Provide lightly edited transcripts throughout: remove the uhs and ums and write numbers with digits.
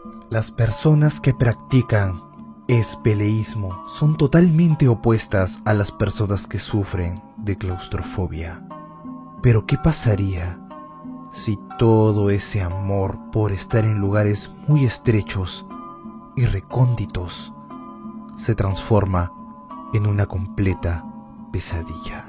Las personas que practican espeleísmo son totalmente opuestas a las personas que sufren de claustrofobia. Pero ¿qué pasaría si todo ese amor por estar en lugares muy estrechos y recónditos se transforma en una completa pesadilla?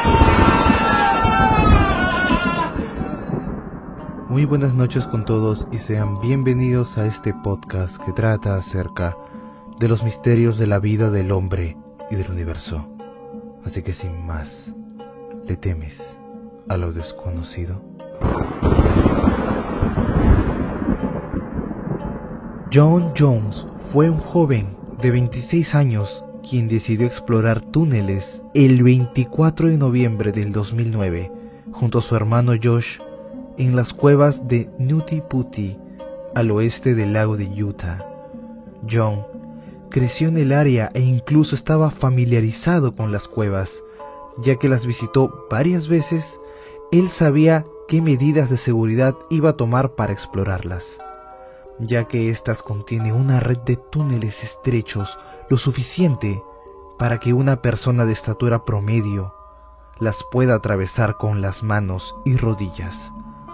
Muy buenas noches con todos y sean bienvenidos a este podcast que trata acerca de los misterios de la vida del hombre y del universo. Así que sin más, ¿le temes a lo desconocido? John Jones fue un joven de 26 años quien decidió explorar túneles el 24 de noviembre del 2009 junto a su hermano Josh en las cuevas de Nutty Putty, al oeste del lago de Utah. John creció en el área e incluso estaba familiarizado con las cuevas, ya que las visitó varias veces. Él sabía qué medidas de seguridad iba a tomar para explorarlas, ya que éstas contienen una red de túneles estrechos lo suficiente para que una persona de estatura promedio las pueda atravesar con las manos y rodillas.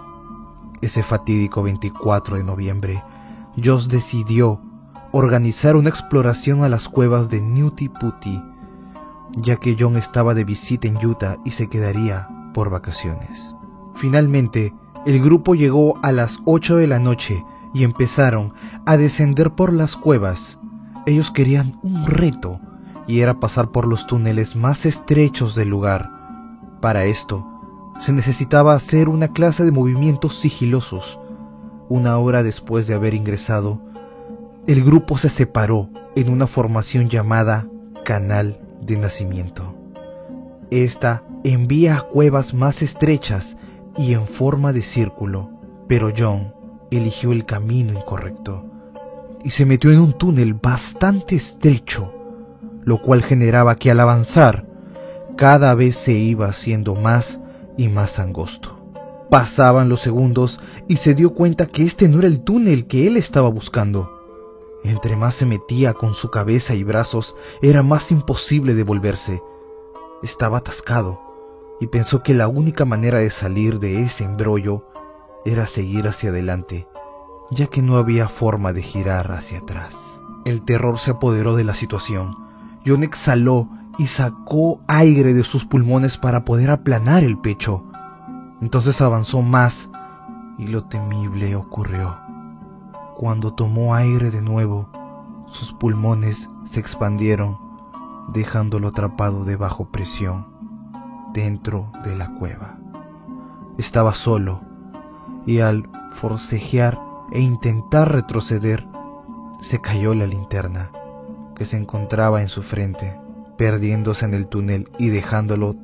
Ese fatídico 24 de noviembre, Josh decidió organizar una exploración a las cuevas de Nutty Putty, ya que John estaba de visita en Utah y se quedaría por vacaciones. Finalmente, el grupo llegó a las 8 de la noche y empezaron a descender por las cuevas. Ellos querían un reto y era pasar por los túneles más estrechos del lugar. Para esto, se necesitaba hacer una clase de movimientos sigilosos. Una hora después de haber ingresado, el grupo se separó en una formación llamada Canal de Nacimiento. Esta envía a cuevas más estrechas y en forma de círculo, pero John eligió el camino incorrecto y se metió en un túnel bastante estrecho, lo cual generaba que al avanzar, cada vez se iba haciendo más y más angosto. Pasaban los segundos y se dio cuenta que este no era el túnel que él estaba buscando. Entre más se metía con su cabeza y brazos, era más imposible devolverse. Estaba atascado y pensó que la única manera de salir de ese embrollo era seguir hacia adelante, ya que no había forma de girar hacia atrás. El terror se apoderó de la situación. John exhaló y sacó aire de sus pulmones para poder aplanar el pecho. Entonces avanzó más y lo temible ocurrió. Cuando tomó aire de nuevo, sus pulmones se expandieron, dejándolo atrapado de bajo presión dentro de la cueva. Estaba solo y al forcejear e intentar retroceder, se cayó la linterna que se encontraba en su frente, perdiéndose en el túnel y dejándolo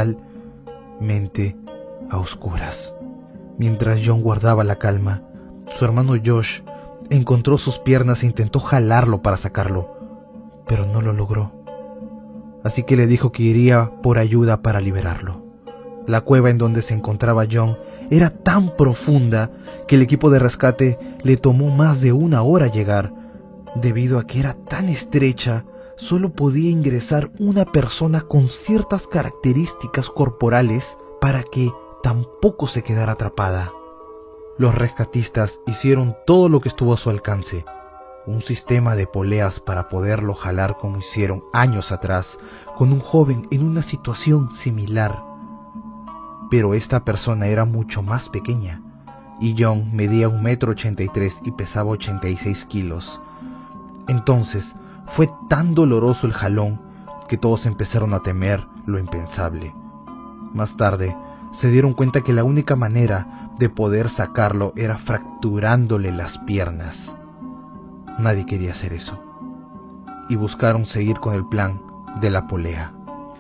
totalmente a oscuras. Mientras John guardaba la calma, su hermano Josh encontró sus piernas e intentó jalarlo para sacarlo, pero no lo logró. Así que le dijo que iría por ayuda para liberarlo. La cueva en donde se encontraba John era tan profunda que el equipo de rescate le tomó más de una hora llegar. Debido a que era tan estrecha, solo podía ingresar una persona con ciertas características corporales para que tampoco se quedara atrapada. Los rescatistas hicieron todo lo que estuvo a su alcance, un sistema de poleas para poderlo jalar como hicieron años atrás con un joven en una situación similar. Pero esta persona era mucho más pequeña y John medía 1,83 m y pesaba 86 kilos. Entonces fue tan doloroso el jalón que todos empezaron a temer lo impensable. Más tarde se dieron cuenta que la única manera de poder sacarlo era fracturándole las piernas. Nadie quería hacer eso y buscaron seguir con el plan de la polea.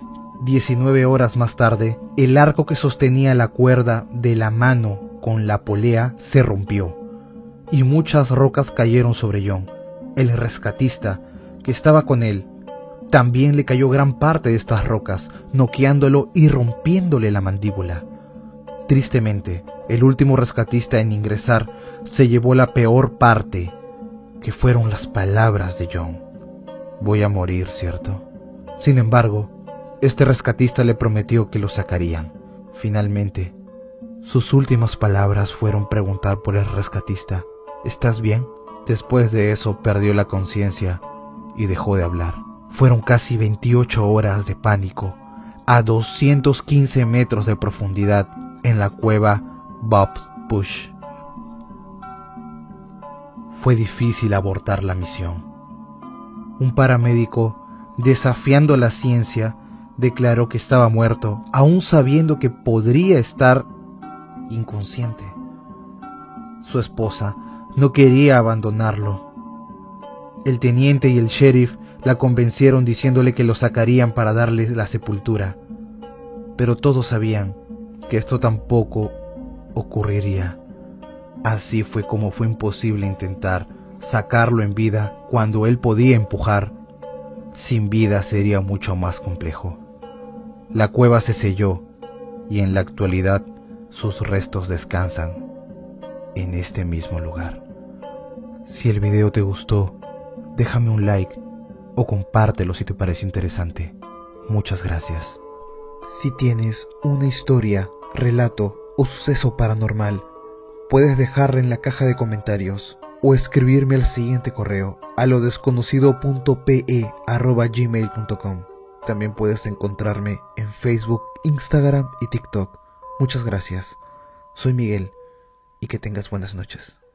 19 horas más tarde, el arco que sostenía la cuerda de la mano con la polea se rompió y muchas rocas cayeron sobre John. El rescatista que estaba con él también le cayó gran parte de estas rocas, noqueándolo y rompiéndole la mandíbula. Tristemente, el último rescatista en ingresar se llevó la peor parte que fueron las palabras de John. Voy a morir, ¿cierto? Sin embargo, este rescatista le prometió que lo sacarían. Finalmente, sus últimas palabras fueron preguntar por el rescatista: ¿estás bien? Después de eso perdió la conciencia y dejó de hablar. Fueron casi 28 horas de pánico a 215 metros de profundidad en la cueva Bob's Bush. Fue difícil abortar la misión. Un paramédico, desafiando la ciencia, declaró que estaba muerto, aún sabiendo que podría estar inconsciente. Su esposa no quería abandonarlo. El teniente y el sheriff la convencieron diciéndole que lo sacarían para darle la sepultura, pero todos sabían que esto tampoco ocurriría. Así fue como fue imposible intentar sacarlo en vida cuando él podía empujar. Sin vida sería mucho más complejo. La cueva se selló y en la actualidad sus restos descansan en este mismo lugar. Si el video te gustó, déjame un like o compártelo si te pareció interesante. Muchas gracias. Si tienes una historia, relato o suceso paranormal, puedes dejarla en la caja de comentarios o escribirme al siguiente correo a lodesconocido.pe@gmail.com. También puedes encontrarme en Facebook, Instagram y TikTok. Muchas gracias. Soy Miguel y que tengas buenas noches.